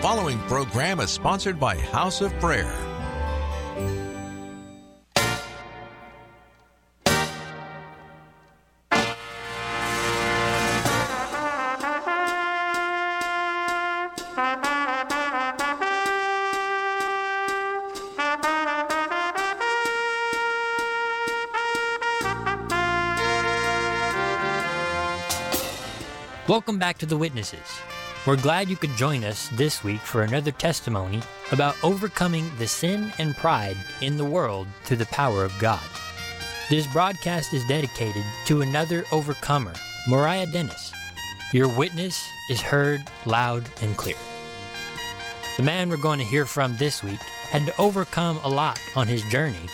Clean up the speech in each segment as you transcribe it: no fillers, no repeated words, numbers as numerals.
following program is sponsored by House of Prayer. Welcome back to The Witnesses. We're glad you could join us this week for another testimony about overcoming the sin and pride in the world through the power of God. This broadcast is dedicated to another overcomer, Mariah Dennis. Your witness is heard loud and clear. The man we're going to hear from this week had to overcome a lot on his journey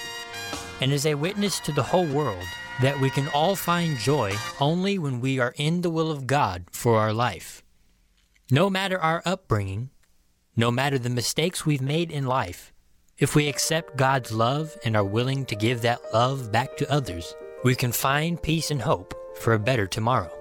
and is a witness to the whole world that we can all find joy only when we are in the will of God for our life. No matter our upbringing, no matter the mistakes we've made in life, if we accept God's love and are willing to give that love back to others, we can find peace and hope for a better tomorrow.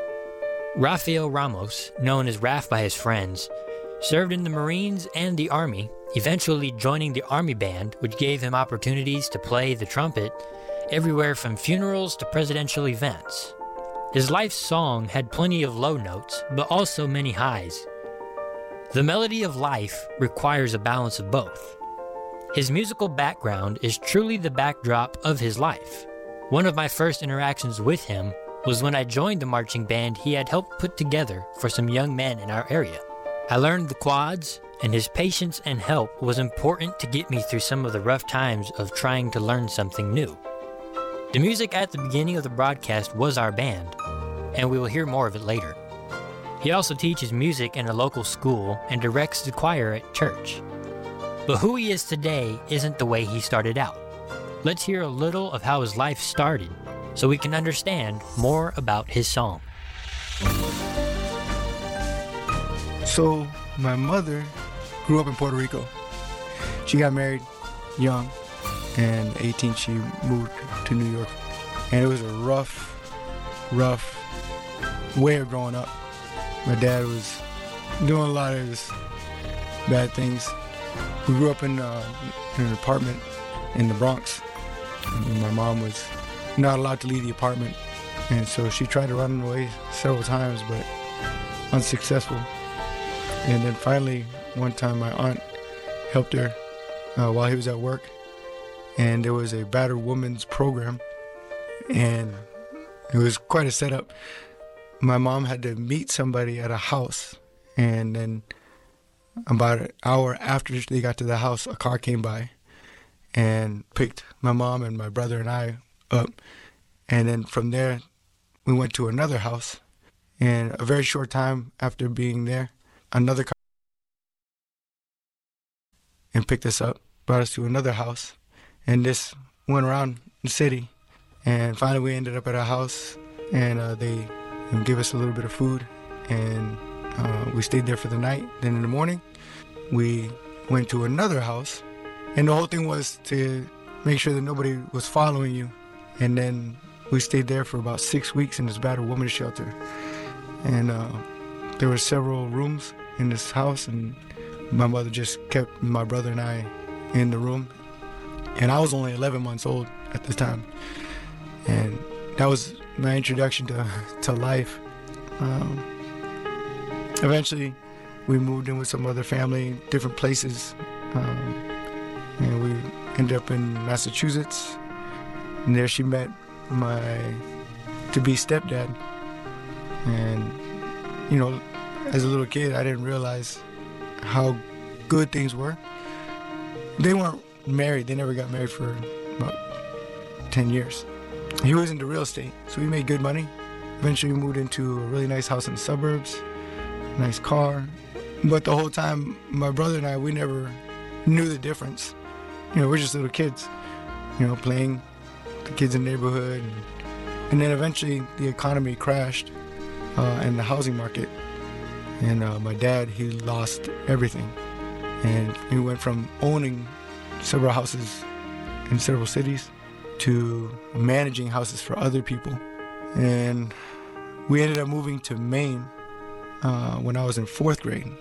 Rafael Ramos, known as Raf by his friends, served in the Marines and the Army, eventually joining the Army Band, which gave him opportunities to play the trumpet everywhere from funerals to presidential events. His life song had plenty of low notes, but also many highs. The melody of life requires a balance of both. His musical background is truly the backdrop of his life. One of my first interactions with him was when I joined the marching band he had helped put together for some young men in our area. I learned the quads, and his patience and help was important to get me through some of the rough times of trying to learn something new. The music at the beginning of the broadcast was our band, and we will hear more of it later. He also teaches music in a local school and directs the choir at church. But who he is today isn't the way he started out. Let's hear a little of how his life started so we can understand more about his song. So, my mother grew up in Puerto Rico. She got married young, and 18 she moved to New York. And it was a rough way of growing up. My dad was doing a lot of this bad things. We grew up in an apartment in the Bronx. And my mom was not allowed to leave the apartment, and so she tried to run away several times, but unsuccessful. And then finally, one time my aunt helped her while he was at work, and there was a battered woman's program, and it was quite a setup. My mom had to meet somebody at a house, and then about an hour after they got to the house, a car came by and picked my mom and my brother and I up. And then from there, we went to another house, and a very short time after being there, another car and picked us up, brought us to another house, and this went around the city. And finally we ended up at a house, and they gave us a little bit of food, and we stayed there for the night. Then in the morning, we went to another house, and the whole thing was to make sure that nobody was following you. And then we stayed there for about 6 weeks in this battered women's shelter. And there were several rooms in this house, and my mother just kept my brother and I in the room. And I was only 11 months old at the time. And that was my introduction to life. Eventually, we moved in with some other family, different places. And we ended up in Massachusetts. And there she met my to-be stepdad. And, you know, as a little kid, I didn't realize how good things were. They weren't married. They never got married for about 10 years. He was into real estate, so we made good money. Eventually we moved into a really nice house in the suburbs, nice car. But the whole time, my brother and I, we never knew the difference. You know, we're just little kids, you know, playing the kids in the neighborhood. And then eventually the economy crashed and the housing market. And my dad, he lost everything. And he went from owning several houses in several cities to managing houses for other people. And we ended up moving to Maine when I was in 4th grade.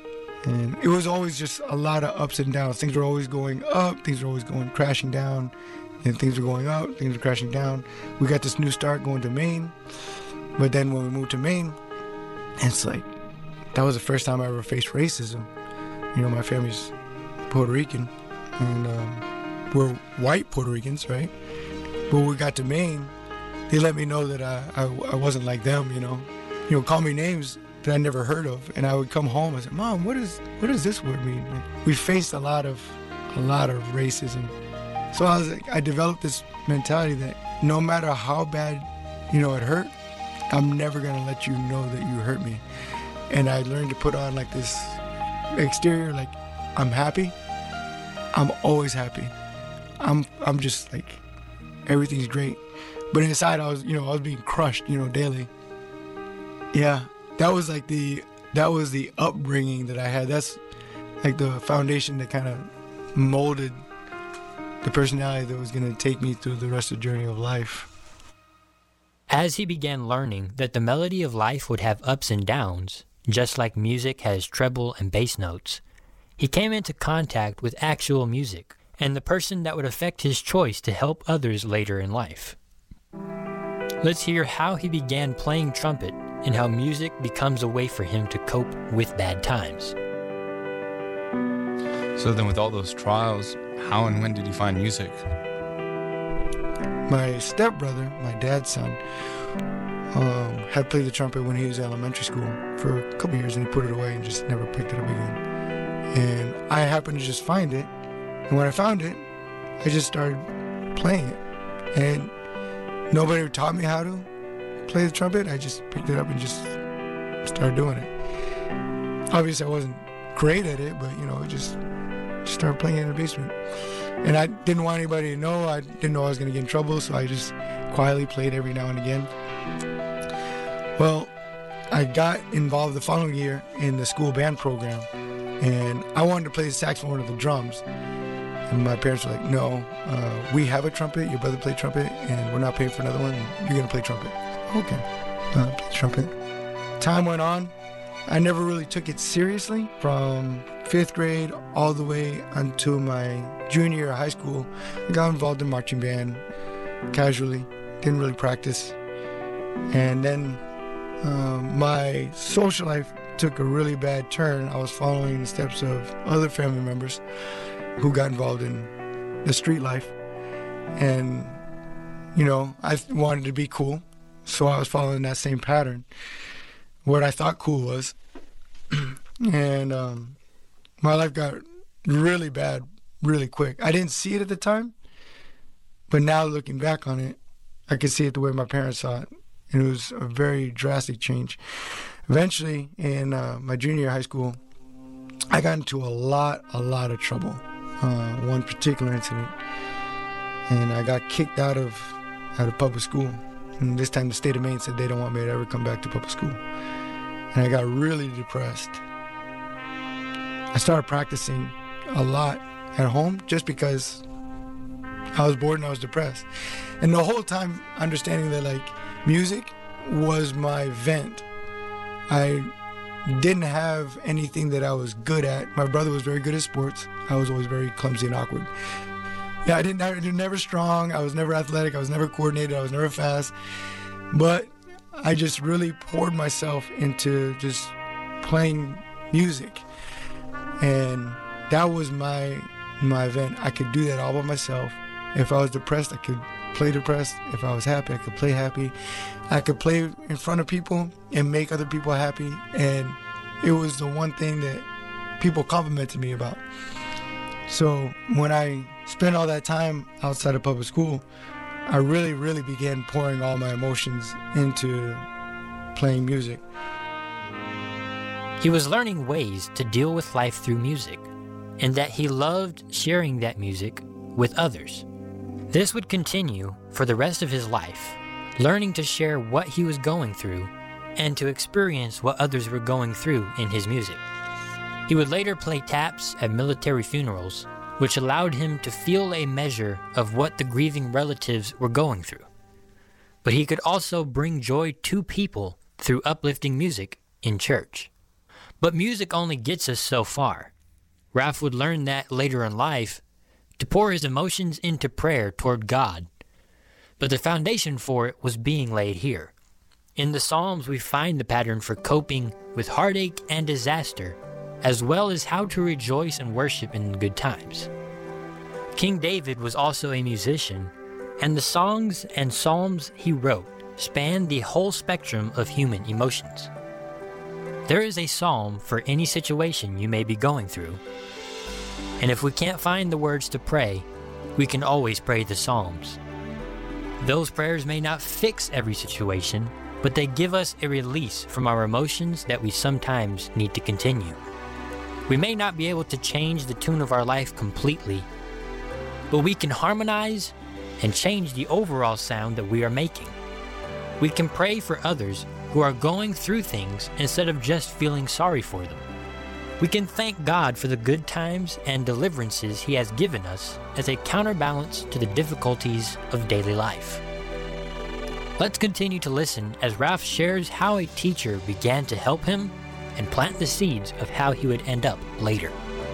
And it was always just a lot of ups and downs. Things were always going up, things were always going crashing down, and things were going up, things were crashing down. We got this new start going to Maine, but then when we moved to Maine, it's like, that was the first time I ever faced racism. You know, my family's Puerto Rican, and we're white Puerto Ricans, right? But when we got to Maine, they let me know that I wasn't like them, you know, call me names that I never heard of, and I would come home and say, Mom, what does this word mean? We faced a lot of racism. So I developed this mentality that no matter how bad, you know, it hurt, I'm never gonna let you know that you hurt me. And I learned to put on like this exterior, like I'm happy. I'm always happy. I'm just like, everything's great. But inside I was being crushed, you know, daily. Yeah. That was the upbringing that I had. That's like the foundation that kind of molded the personality that was going to take me through the rest of the journey of life. As he began learning that the melody of life would have ups and downs, just like music has treble and bass notes, he came into contact with actual music and the person that would affect his choice to help others later in life. Let's hear how he began playing trumpet and how music becomes a way for him to cope with bad times. So then with all those trials, how and when did you find music? My stepbrother, my dad's son, had played the trumpet when he was in elementary school for a couple years, and he put it away and just never picked it up again. And I happened to just find it, and when I found it, I just started playing it. And nobody taught me how to play the trumpet. I just picked it up and just started doing it. Obviously I wasn't great at it, but you know, just started playing it in the basement. And I didn't want anybody to know. I didn't know I was going to get in trouble, so I just quietly played every now and again. Well, I got involved the following year in the school band program, and I wanted to play the saxophone or the drums. And my parents were like, no, we have a trumpet, your brother played trumpet, and we're not paying for another one, you're going to play trumpet. Okay, play trumpet. Time went on. I never really took it seriously from 5th grade all the way until my junior year of high school. I got involved in marching band casually, didn't really practice. And then my social life took a really bad turn. I was following the steps of other family members who got involved in the street life. And, you know, I wanted to be cool, so I was following that same pattern, what I thought cool was. And my life got really bad really quick. I didn't see it at the time, but now looking back on it, I could see it the way my parents saw it. And it was a very drastic change. Eventually, in my junior year of high school, I got into a lot of trouble. One particular incident, and I got kicked out of public school. And this time the state of Maine said they don't want me to ever come back to public school. And I got really depressed. I started practicing a lot at home just because I was bored and I was depressed. And the whole time understanding that like music was my vent. I didn't have anything that I was good at. My brother was very good at sports. I was always very clumsy and awkward. Yeah, I was never strong. I was never athletic. I was never coordinated. I was never fast. But I just really poured myself into just playing music. And that was my event. I could do that all by myself. If I was depressed, I could play depressed. If I was happy, I could play happy. I could play in front of people and make other people happy. And it was the one thing that people complimented me about. So when I spent all that time outside of public school, I really began pouring all my emotions into playing music. He was learning ways to deal with life through music, and that he loved sharing that music with others. This would continue for the rest of his life, learning to share what he was going through and to experience what others were going through in his music. He would later play taps at military funerals, which allowed him to feel a measure of what the grieving relatives were going through. But he could also bring joy to people through uplifting music in church. But music only gets us so far. Ralph would learn that later in life to pour his emotions into prayer toward God. But the foundation for it was being laid here. In the Psalms, we find the pattern for coping with heartache and disaster, as well as how to rejoice and worship in good times. King David was also a musician, and the songs and psalms he wrote spanned the whole spectrum of human emotions. There is a psalm for any situation you may be going through. And if we can't find the words to pray, we can always pray the psalms. Those prayers may not fix every situation, but they give us a release from our emotions that we sometimes need to continue. We may not be able to change the tune of our life completely, but we can harmonize and change the overall sound that we are making. We can pray for others who are going through things instead of just feeling sorry for them. We can thank God for the good times and deliverances He has given us as a counterbalance to the difficulties of daily life. Let's continue to listen as Ralph shares how a teacher began to help him and plant the seeds of how he would end up later.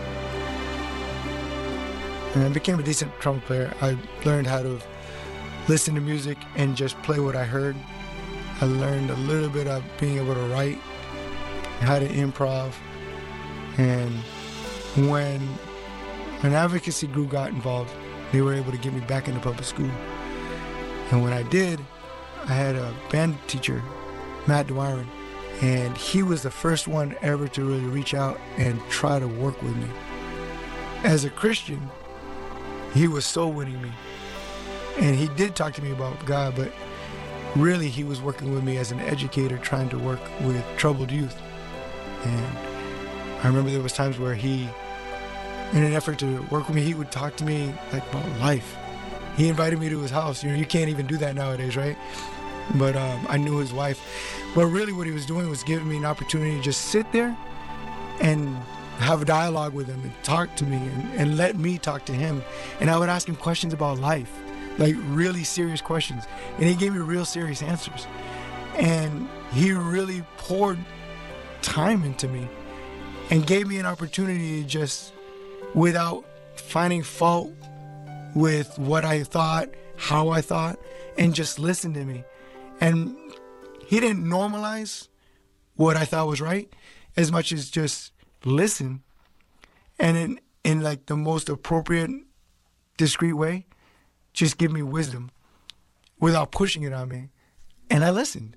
And I became a decent trumpet player. I learned how to listen to music and just play what I heard. I learned a little bit of being able to write, how to improv. And when an advocacy group got involved, they were able to get me back into public school. And when I did, I had a band teacher, Matt Dwyron, and he was the first one ever to really reach out and try to work with me. As a Christian, he was soul winning me. And he did talk to me about God, but really he was working with me as an educator, trying to work with troubled youth. And I remember there was times where he, in an effort to work with me, he would talk to me like about life. He invited me to his house. You can't even do that nowadays, right? But I knew his wife. But really what he was doing was giving me an opportunity to just sit there and have a dialogue with him and talk to me and let me talk to him. And I would ask him questions about life, like really serious questions. And he gave me real serious answers. And he really poured time into me and gave me an opportunity to just, without finding fault with what I thought, how I thought, and just listen to me. And he didn't normalize what I thought was right as much as just listen and in like the most appropriate, discreet way, just give me wisdom without pushing it on me. And I listened.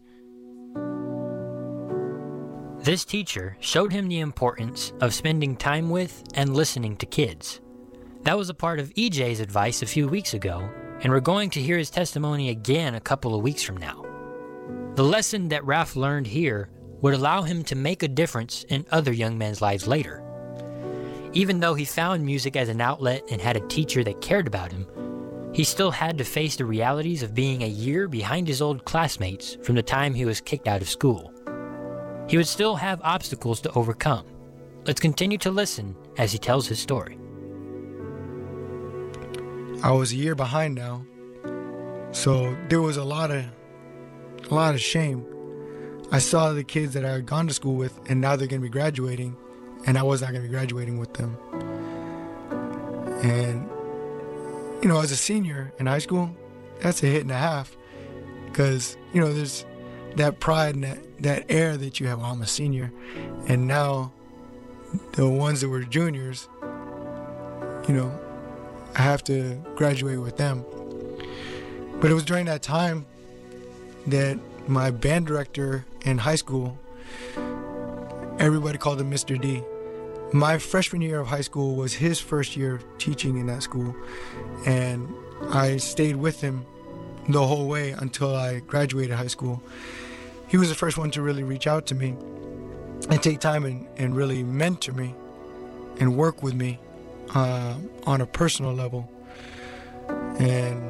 This teacher showed him the importance of spending time with and listening to kids. That was a part of EJ's advice a few weeks ago, and we're going to hear his testimony again a couple of weeks from now. The lesson that Ralph learned here would allow him to make a difference in other young men's lives later. Even though he found music as an outlet and had a teacher that cared about him, he still had to face the realities of being a year behind his old classmates from the time he was kicked out of school. He would still have obstacles to overcome. Let's continue to listen as he tells his story. I was a year behind now, so there was a lot of shame. I saw the kids that I had gone to school with, and now they're going to be graduating, and I was not going to be graduating with them. And, as a senior in high school, that's a hit and a half, because, there's that pride and that air that you have, I'm a senior, and now the ones that were juniors, I have to graduate with them. But it was during that time that my band director in high school, everybody called him Mr. D. My freshman year of high school was his first year teaching in that school, and I stayed with him the whole way until I graduated high school. He was the first one to really reach out to me and take time and really mentor me and work with me on a personal level. And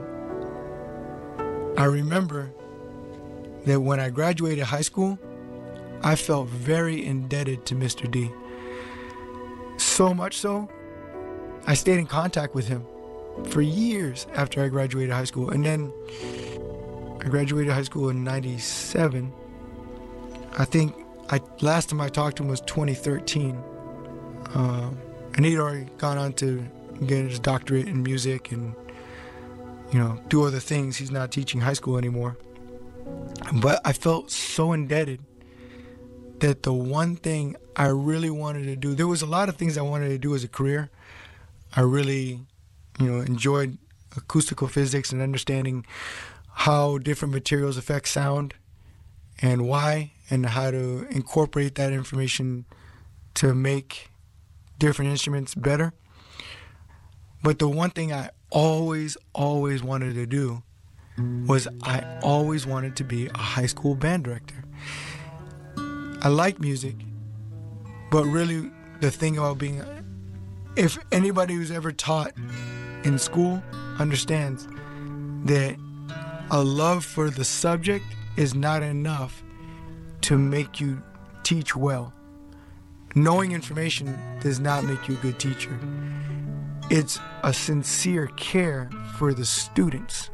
I remember that when I graduated high school, I felt very indebted to Mr. D. So much so, I stayed in contact with him for years after I graduated high school. And then I graduated high school in 97. I think last time I talked to him was 2013. And he'd already gone on to get his doctorate in music and, do other things. He's not teaching high school anymore. But I felt so indebted that the one thing I really wanted to do, there was a lot of things I wanted to do as a career. I really, enjoyed acoustical physics and understanding how different materials affect sound and why, and how to incorporate that information to make different instruments better. But the one thing I always wanted to do was I always wanted to be a high school band director. I like music, but really the thing about being, if anybody who's ever taught in school understands that a love for the subject is not enough to make you teach well. Knowing information does not make you a good teacher. It's a sincere care for the students.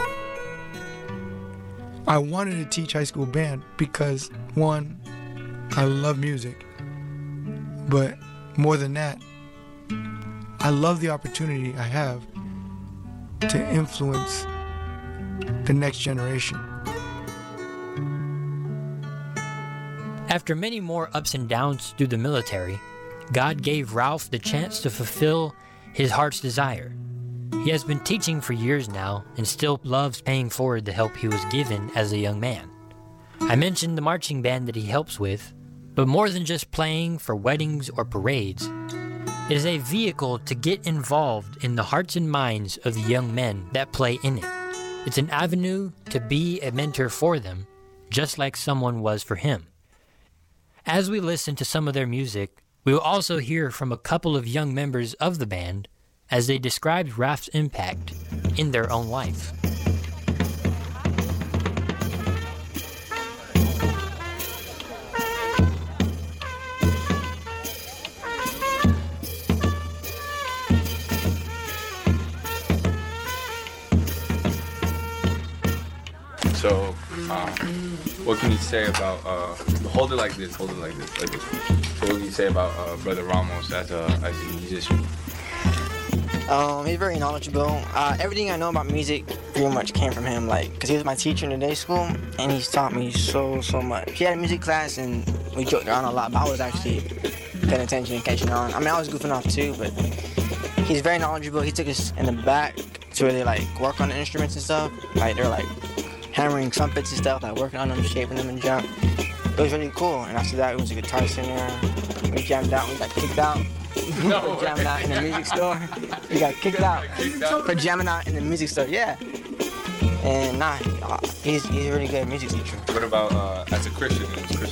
I wanted to teach high school band because, one, I love music, but more than that, I love the opportunity I have to influence the next generation. After many more ups and downs through the military, God gave Ralph the chance to fulfill his heart's desire. He has been teaching for years now and still loves paying forward the help he was given as a young man. I mentioned the marching band that he helps with, but more than just playing for weddings or parades, it is a vehicle to get involved in the hearts and minds of the young men that play in it. It's an avenue to be a mentor for them, just like someone was for him. As we listen to some of their music, we will also hear from a couple of young members of the band as they described Ralph's impact in their own life. So, what can you say about, hold it like this. So what can you say about Brother Ramos as a musician? He's very knowledgeable. Everything I know about music pretty much came from him, because he was my teacher in the day school, and he's taught me so much. He had a music class, and we joked around a lot, but I was actually paying attention and catching on. I was goofing off too, but he's very knowledgeable. He took us in the back to really, work on the instruments and stuff. They're, hammering trumpets and stuff, working on them, shaping them and jump. It was really cool, and after that, it was a guitar center. We jammed out, we got kicked out. No. For jamming out in the music store. We got kicked out for jamming out in the music store, yeah. And he's a really good music teacher. What about as a Christian?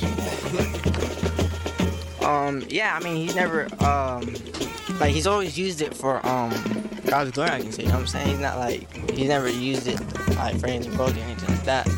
He's never he's always used it for God's glory, I can say. You know what I'm saying? He's not he's never used it for anything broken or anything like that.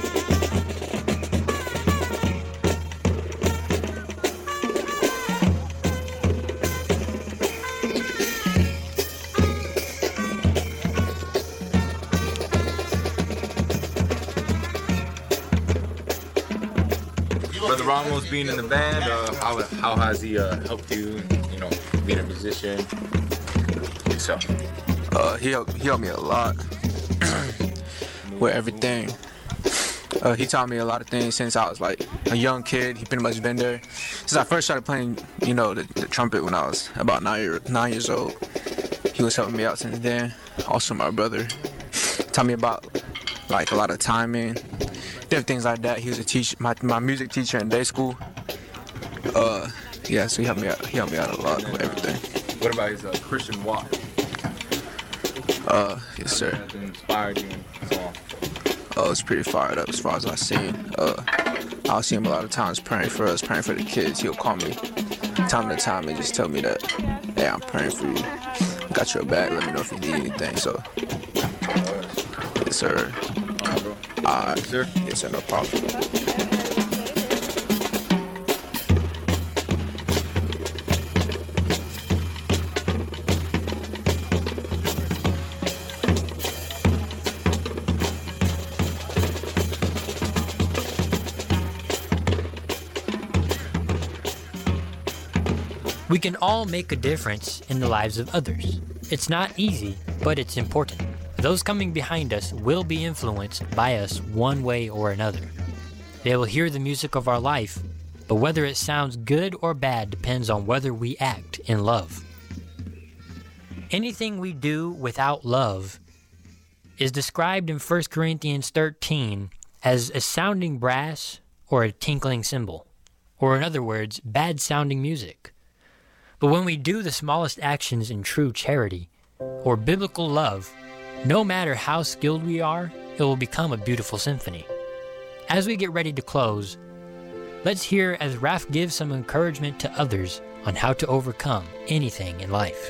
Brother Ramos being in the band, how has he helped you, being a musician yourself? He helped me a lot with everything. He taught me a lot of things since I was a young kid. He pretty much been there since I first started playing, the trumpet when I was about 9 years old. He was helping me out since then. Also, my brother taught me about a lot of timing, different things like that. He was a teacher, my music teacher in day school. So he helped me out. He helped me out a lot with everything. What about his Christian walk? Yes, sir. Has inspired you and so on? It's pretty fired up as far as I've seen. I'll see him a lot of times praying for us, praying for the kids. He'll call me time to time and just tell me that, hey, I'm praying for you. Got your back. Let me know if you need anything. So, yes, sir. Yes, sir. Yes, sir. No problem. We can all make a difference in the lives of others. It's not easy, but it's important. Those coming behind us will be influenced by us one way or another. They will hear the music of our life, but whether it sounds good or bad depends on whether we act in love. Anything we do without love is described in 1 Corinthians 13 as a sounding brass or a tinkling cymbal, or in other words, bad-sounding music. But when we do the smallest actions in true charity or biblical love, no matter how skilled we are, it will become a beautiful symphony. As we get ready to close, let's hear as Raph gives some encouragement to others on how to overcome anything in life.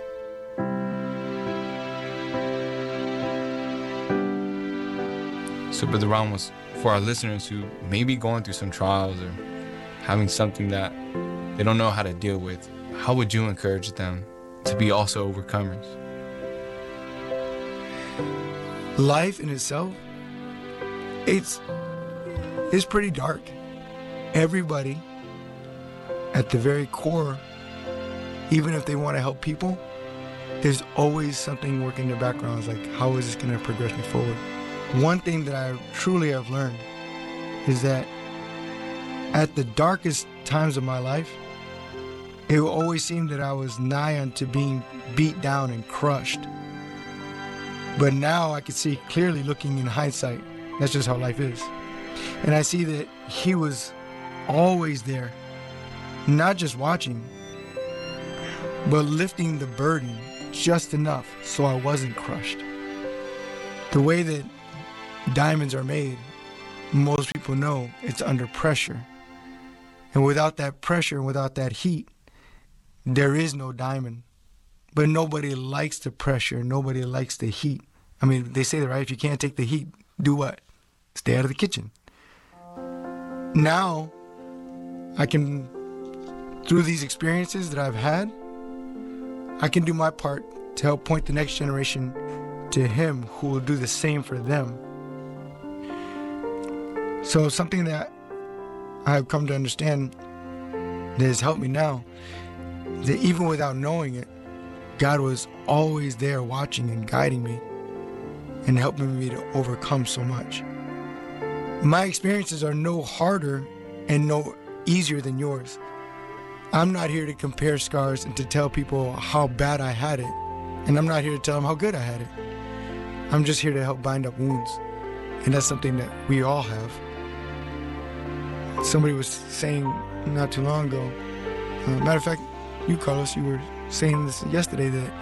So, Brother Ramos, for our listeners who may be going through some trials or having something that they don't know how to deal with, how would you encourage them to be also overcomers? Life in itself, it's pretty dark. Everybody, at the very core, even if they want to help people, there's always something working in the background. It's like, how is this going to progress me forward? One thing that I truly have learned is that at the darkest times of my life, it will always seem that I was nigh unto being beat down and crushed. But now I can see clearly, looking in hindsight, that's just how life is. And I see that he was always there, not just watching, but lifting the burden just enough so I wasn't crushed. The way that diamonds are made, most people know it's under pressure. And without that pressure and without that heat, there is no diamond. But nobody likes the pressure. Nobody likes the heat. I mean, they say that, right? If you can't take the heat, do what? Stay out of the kitchen. Now, I can, through these experiences that I've had, I can do my part to help point the next generation to him who will do the same for them. So something that I've come to understand that has helped me now, that even without knowing it, God was always there watching and guiding me and helping me to overcome so much. My experiences are no harder and no easier than yours. I'm not here to compare scars and to tell people how bad I had it. And I'm not here to tell them how good I had it. I'm just here to help bind up wounds. And that's something that we all have. Somebody was saying not too long ago, matter of fact, you, Carlos, you were saying this yesterday, that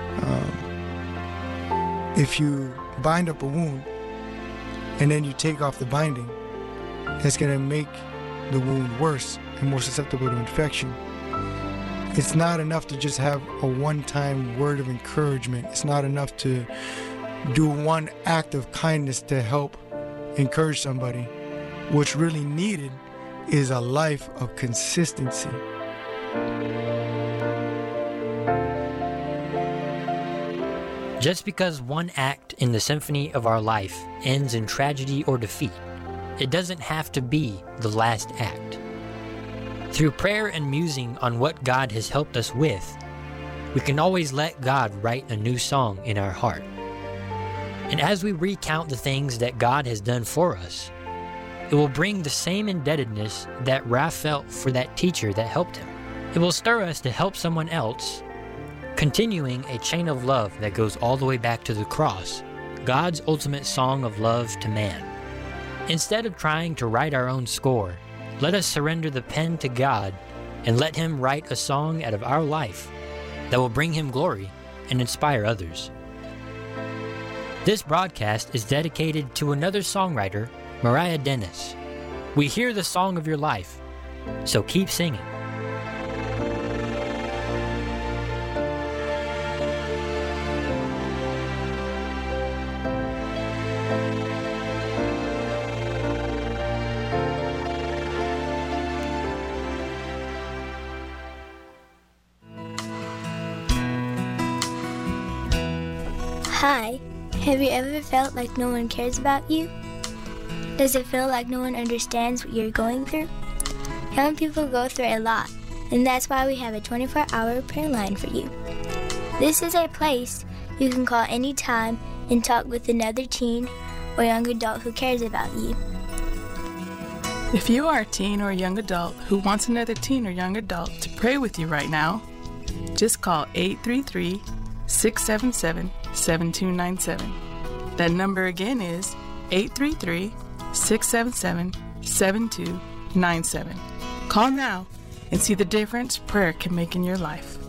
if you bind up a wound and then you take off the binding, it's going to make the wound worse and more susceptible to infection. It's not enough to just have a one-time word of encouragement. It's not enough to do one act of kindness to help encourage somebody. What's really needed is a life of consistency. Just because one act in the symphony of our life ends in tragedy or defeat, it doesn't have to be the last act. Through prayer and musing on what God has helped us with, we can always let God write a new song in our heart. And as we recount the things that God has done for us, it will bring the same indebtedness that Raph felt for that teacher that helped him. It will stir us to help someone else, continuing a chain of love that goes all the way back to the cross, God's ultimate song of love to man. Instead of trying to write our own score, let us surrender the pen to God and let Him write a song out of our life that will bring Him glory and inspire others. This broadcast is dedicated to another songwriter, Mariah Dennis. We hear the song of your life, so keep singing. Hi, have you ever felt like no one cares about you? Does it feel like no one understands what you're going through? Young people go through a lot. And that's why we have a 24-hour prayer line for you. This is a place you can call anytime and talk with another teen or young adult who cares about you. If you are a teen or a young adult who wants another teen or young adult to pray with you right now, just call 833-677-7297. That number again is 833-677-7297. Call now and see the difference prayer can make in your life.